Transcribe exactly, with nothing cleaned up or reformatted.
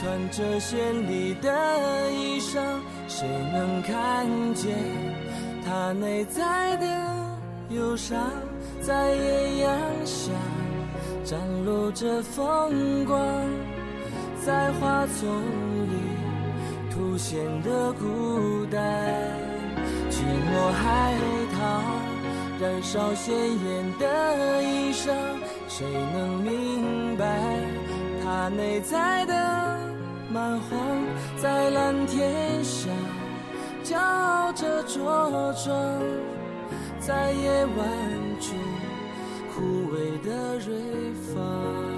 穿着绚丽的衣裳，谁能看见他内在的忧伤？在艳阳下展露着风光，在花丛里凸显的孤单。寂寞海棠燃烧鲜艳的衣裳，谁能明白它内在的蛮荒？在蓝天下骄傲着茁壮，在夜晚中枯萎的瑞芳。